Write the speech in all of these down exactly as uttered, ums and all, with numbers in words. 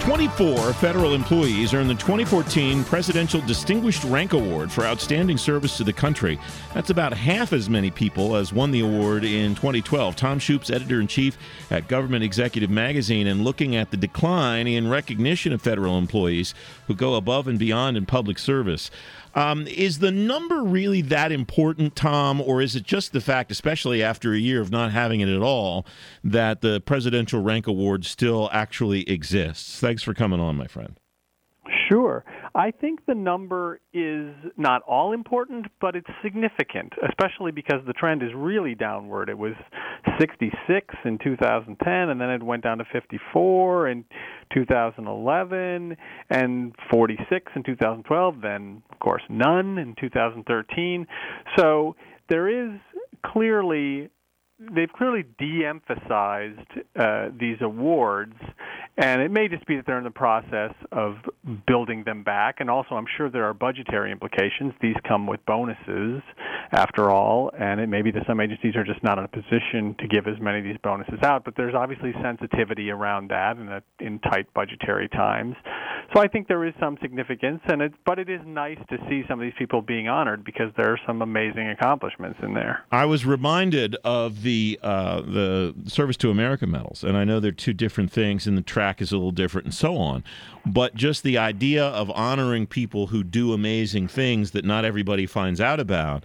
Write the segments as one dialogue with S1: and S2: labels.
S1: twenty-four federal employees earned the twenty fourteen Presidential Distinguished Rank Award for outstanding service to the country. That's about half as many people as won the award in twenty twelve. Tom Shoup's editor-in-chief at Government Executive Magazine, and looking at the decline in recognition of federal employees who go above and beyond in public service. Um, is the number really that important, Tom, or is it just the fact, especially after a year of not having it at all, that the Presidential Rank Award still actually exists? Thanks for coming on, my friend.
S2: Sure. I think the number is not all important, but it's significant, especially because the trend is really downward. It was sixty-six in two thousand ten, and then it went down to fifty-four in two thousand eleven, and forty-six in two thousand twelve, then, of course, none in two thousand thirteen. So there is clearly, they've clearly de-emphasized uh, these awards, and it may just be that they're in the process of building them back. And also, I'm sure there are budgetary implications. These come with bonuses, after all, and it may be that some agencies are just not in a position to give as many of these bonuses out. But there's obviously sensitivity around that in, a, in tight budgetary times. So I think there is some significance, and it, but it is nice to see some of these people being honored because there are some amazing accomplishments in there.
S1: I was reminded of the uh, the Service to America medals, and I know they're two different things, and the track is a little different and so on, but just the idea of honoring people who do amazing things that not everybody finds out about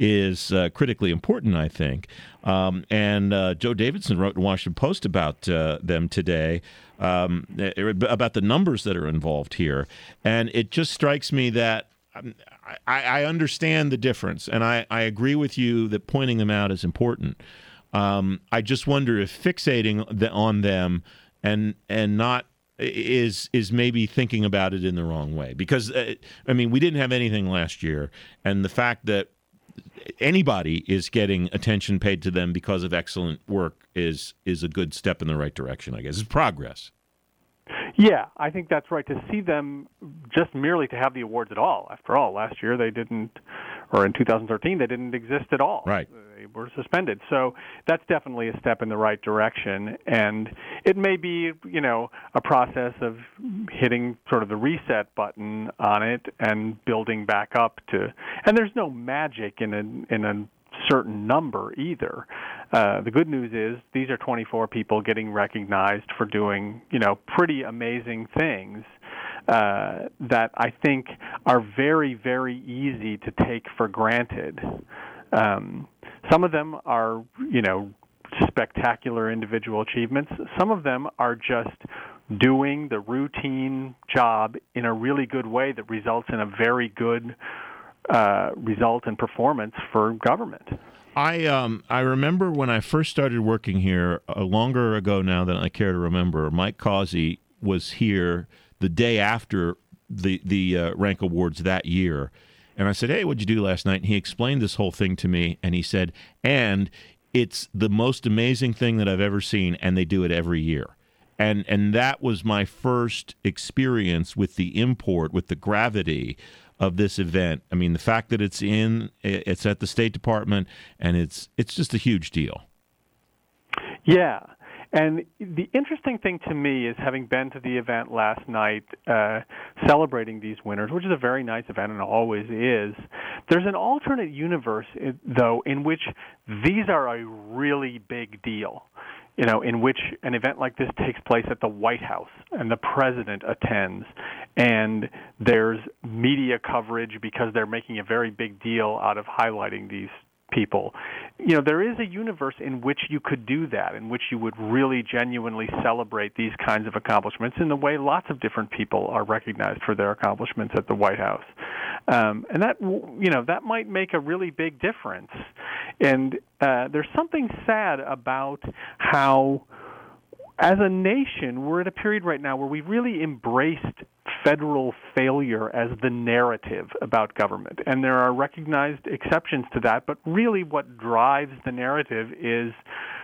S1: is uh, critically important, I think. Um, and uh, Joe Davidson wrote in Washington Post about uh, them today, um, about the numbers that are involved here, and it just strikes me that um, I, I understand the difference, and I, I agree with you that pointing them out is important. Um, I just wonder if fixating the, on them and and not is is maybe thinking about it in the wrong way. Because, uh, I mean, we didn't have anything last year, and the fact that anybody is getting attention paid to them because of excellent work is is a good step in the right direction, I guess. It's progress.
S2: Yeah, I think that's right. To see them just merely to have the awards at all. After all, last year they didn't, or in two thousand thirteen, they didn't exist at all.
S1: Right.
S2: They were suspended. So that's definitely a step in the right direction. And it may be, you know, a process of hitting sort of the reset button on it and building back up to, and there's no magic in a, in a certain number either. Uh, the good news is these are twenty-four people getting recognized for doing, you know, pretty amazing things uh, that I think are very, very easy to take for granted. Um, some of them are, you know, spectacular individual achievements. Some of them are just doing the routine job in a really good way that results in a very good Uh, result and performance for government.
S1: I um I remember when I first started working here, uh, longer ago now than I care to remember. Mike Causey was here the day after the the uh, rank awards that year, and I said, "Hey, what'd you do last night?" And he explained this whole thing to me, and he said, "And it's the most amazing thing that I've ever seen, and they do it every year." And and that was my first experience with the import, with the gravity of this event. I mean, the fact that it's in, it's at the State Department, and it's it's just a huge deal.
S2: Yeah. And the interesting thing to me is, having been to the event last night, uh, celebrating these winners, which is a very nice event and always is, there's an alternate universe, though, in which these are a really big deal. You know, in which an event like this takes place at the White House and the president attends, and there's media coverage because they're making a very big deal out of highlighting these people. You know, there is a universe in which you could do that, in which you would really genuinely celebrate these kinds of accomplishments in the way lots of different people are recognized for their accomplishments at the White House. Um, and that, you know, that might make a really big difference. And uh, there's something sad about how, as a nation, we're at a period right now where we really embraced federal failure as the narrative about government. And there are recognized exceptions to that, but really what drives the narrative is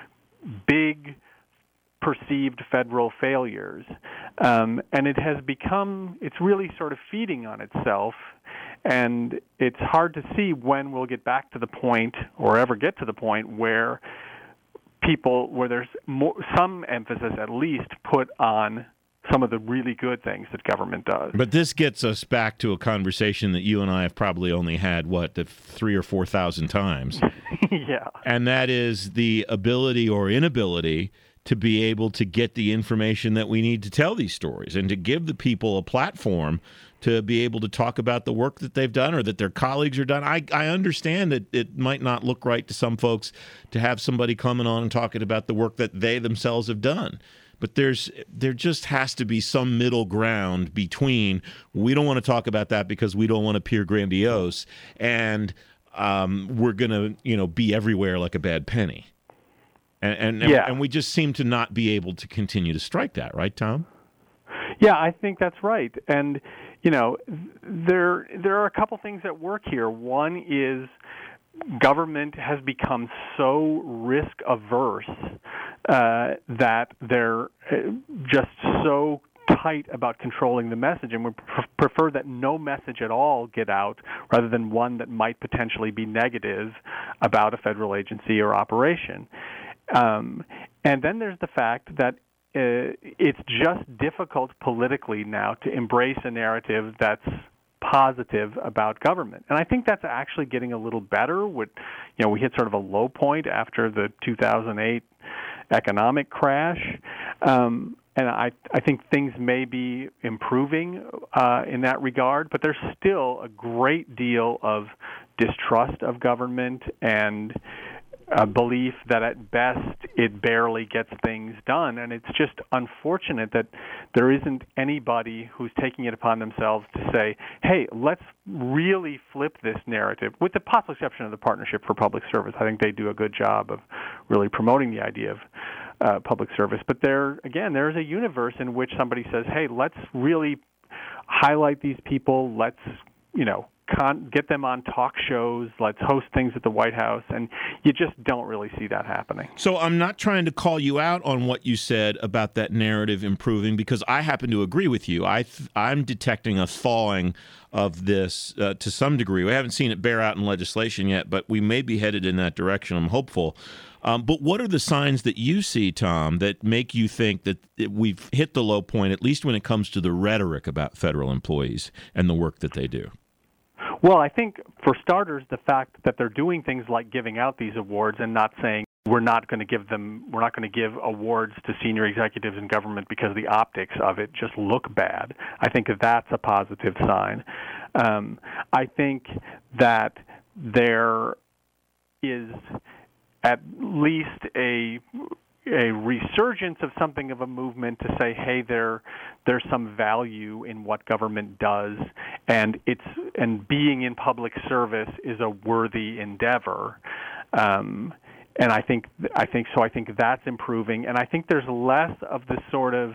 S2: big perceived federal failures. Um, and it has become, it's really sort of feeding on itself. And it's hard to see when we'll get back to the point, or ever get to the point, where people, where there's more, some emphasis at least put on some of the really good things that government does.
S1: But this gets us back to a conversation that you and I have probably only had, what, the three or four thousand times.
S2: Yeah.
S1: And that is the ability or inability to be able to get the information that we need to tell these stories and to give the people a platform to be able to talk about the work that they've done or that their colleagues are done. I, I understand that it might not look right to some folks to have somebody coming on and talking about the work that they themselves have done. But there's there just has to be some middle ground between we don't want to talk about that because we don't want to appear grandiose and um, we're going to, you know, be everywhere like a bad penny. And and,
S2: yeah.
S1: and we just seem to not be able to continue to strike that, right, Tom?
S2: Yeah, I think that's right. And, you know, there there are a couple things at work here. One is government has become so risk averse uh, that they're just so tight about controlling the message, and we pr- prefer that no message at all get out rather than one that might potentially be negative about a federal agency or operation. Um, and then there's the fact that uh, it's just difficult politically now to embrace a narrative that's positive about government. And I think that's actually getting a little better. With, you know, we hit sort of a low point after the two thousand eight economic crash. Um, and I, I think things may be improving uh, in that regard, but there's still a great deal of distrust of government and a belief that at best it barely gets things done. And it's just unfortunate that there isn't anybody who's taking it upon themselves to say, hey, let's really flip this narrative, with the possible exception of the Partnership for Public Service. I think they do a good job of really promoting the idea of uh, public service. But there, again, there's a universe in which somebody says, hey, let's really highlight these people, let's, you know, Con- get them on talk shows, let's host things at the White House, and you just don't really see that happening.
S1: So I'm not trying to call you out on what you said about that narrative improving, because I happen to agree with you. I th- I'm detecting a thawing of this uh, to some degree. We haven't seen it bear out in legislation yet, but we may be headed in that direction. I'm hopeful. Um, but what are the signs that you see, Tom, that make you think that it, we've hit the low point, at least when it comes to the rhetoric about federal employees and the work that they do?
S2: Well, I think, for starters, the fact that they're doing things like giving out these awards and not saying we're not going to give them, we're not going to give awards to senior executives in government because the optics of it just look bad. I think that that's a positive sign. Um, I think that there is at least a a resurgence of something of a movement to say, hey, there there's some value in what government does, and it's and being in public service is a worthy endeavor. Um, and I think I think so. I think that's improving, and I think there's less of the sort of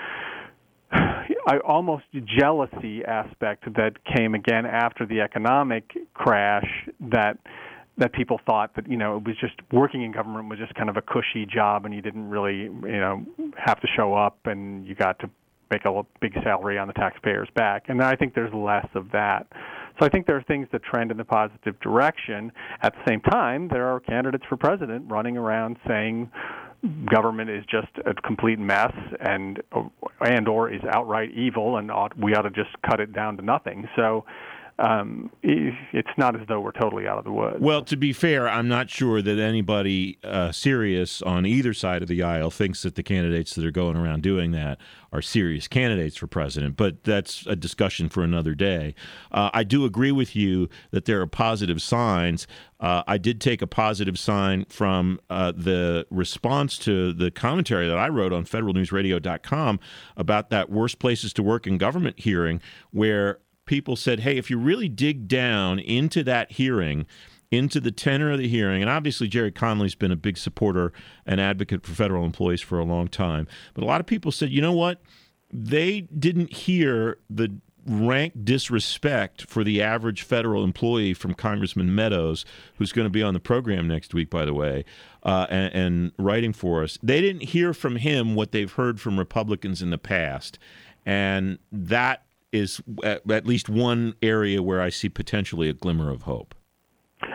S2: I almost jealousy aspect that came again after the economic crash, that that people thought that, you know, it was just working in government was just kind of a cushy job and you didn't really, you know, have to show up and you got to make a big salary on the taxpayer's back. And I think there's less of that. So I think there are things that trend in the positive direction. At the same time, there are candidates for president running around saying government is just a complete mess and and or is outright evil and ought, we ought to just cut it down to nothing. So Um, it's not as though we're totally out of the woods.
S1: Well, to be fair, I'm not sure that anybody uh, serious on either side of the aisle thinks that the candidates that are going around doing that are serious candidates for president, but that's a discussion for another day. Uh, I do agree with you that there are positive signs. Uh, I did take a positive sign from uh, the response to the commentary that I wrote on federal news radio dot com about that Worst Places to Work in Government hearing, where people said, hey, if you really dig down into that hearing, into the tenor of the hearing, and obviously Jerry Connolly's been a big supporter and advocate for federal employees for a long time, but a lot of people said, you know what? They didn't hear the rank disrespect for the average federal employee from Congressman Meadows, who's going to be on the program next week, by the way, uh, and, and writing for us. They didn't hear from him what they've heard from Republicans in the past, and that is at, at least one area where I see potentially a glimmer of hope.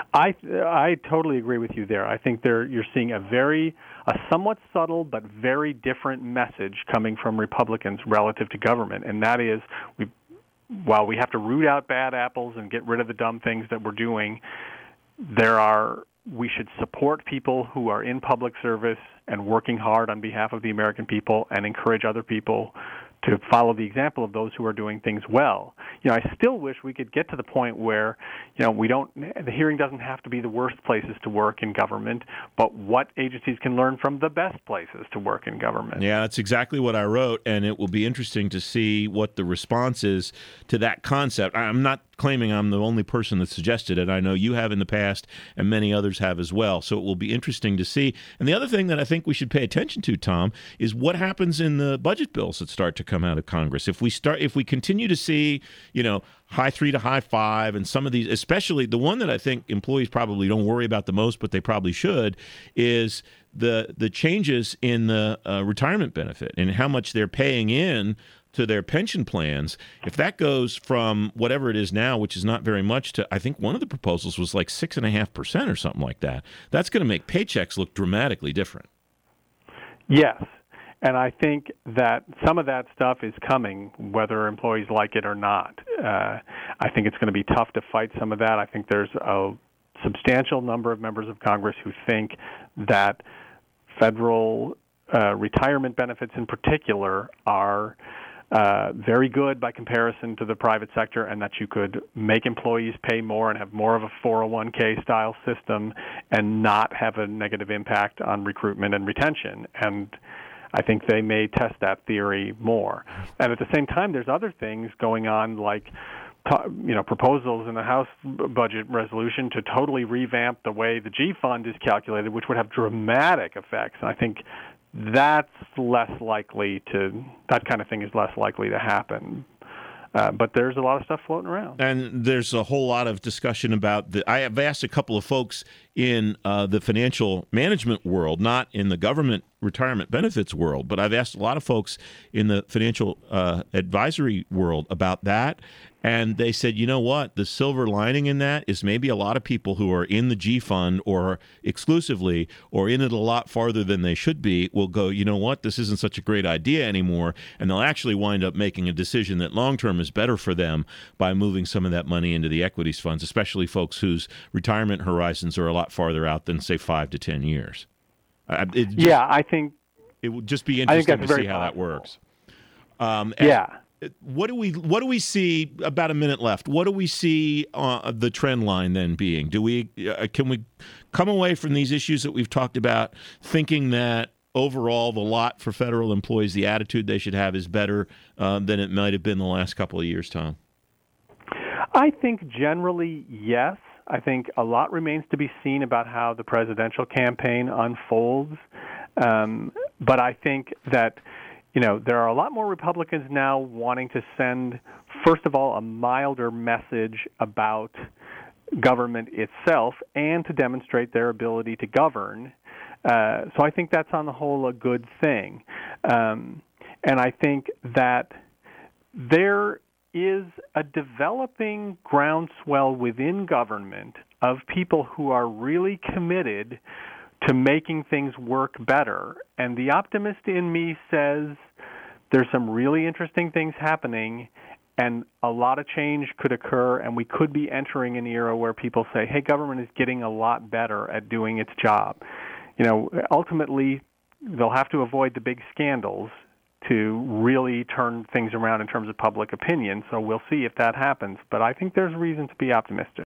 S2: I I totally agree with you there. I think there you're seeing a very a somewhat subtle but very different message coming from Republicans relative to government, and that is we while we have to root out bad apples and get rid of the dumb things that we're doing, there are we should support people who are in public service and working hard on behalf of the American people and encourage other people to follow the example of those who are doing things well. You know, I still wish we could get to the point where, you know, we don't, the hearing doesn't have to be the worst places to work in government, but what agencies can learn from the best places to work in government.
S1: Yeah, that's exactly what I wrote, and it will be interesting to see what the response is to that concept. I'm not claiming I'm the only person that suggested it. I know you have in the past, and many others have as well. So it will be interesting to see. And the other thing that I think we should pay attention to, Tom, is what happens in the budget bills that start to come out of Congress. If we start, if we continue to see, you know, high three to high five, and some of these, especially the one that I think employees probably don't worry about the most, but they probably should, is the the changes in the uh, retirement benefit and how much they're paying in to their pension plans. If that goes from whatever it is now, which is not very much, to I think one of the proposals was like six and a half percent or something like that, that's going to make paychecks look dramatically different.
S2: Yes. And I think that some of that stuff is coming, whether employees like it or not. Uh, I think it's going to be tough to fight some of that. I think there's a substantial number of members of Congress who think that federal uh, retirement benefits in particular are uh, very good by comparison to the private sector, and that you could make employees pay more and have more of a four oh one k style system and not have a negative impact on recruitment and retention. And I think they may test that theory more. And at the same time, there's other things going on, like you know, proposals in the House budget resolution to totally revamp the way the G fund is calculated, which would have dramatic effects. And I think that's less likely to, that kind of thing is less likely to happen. Uh, but there's a lot of stuff floating around.
S1: And there's a whole lot of discussion about the, I have asked a couple of folks in uh, the financial management world, not in the government retirement benefits world, but I've asked a lot of folks in the financial uh, advisory world about that. And they said, you know what, the silver lining in that is maybe a lot of people who are in the G fund or exclusively or in it a lot farther than they should be will go, you know what, this isn't such a great idea anymore. And they'll actually wind up making a decision that long term is better for them by moving some of that money into the equities funds, especially folks whose retirement horizons are a lot farther out than, say, five to ten years. Uh, it just,
S2: yeah, I think
S1: it would just be interesting to see how
S2: possible.
S1: that works. Um,
S2: yeah.
S1: What do we what do we see? About a minute left. What do we see uh, the trend line then being? Do we uh, can we come away from these issues that we've talked about thinking that overall the lot for federal employees, the attitude they should have is better uh, than it might have been the last couple of years, Tom?
S2: I think generally yes. I think a lot remains to be seen about how the presidential campaign unfolds, um, but I think that. You know, there are a lot more Republicans now wanting to send, first of all, a milder message about government itself and to demonstrate their ability to govern. Uh, so I think that's on the whole a good thing. Um, and I think that there is a developing groundswell within government of people who are really committed to making things work better. And the optimist in me says there's some really interesting things happening and a lot of change could occur, and we could be entering an era where people say, hey, government is getting a lot better at doing its job. You know, ultimately, they'll have to avoid the big scandals to really turn things around in terms of public opinion, so we'll see if that happens. But I think there's reason to be optimistic.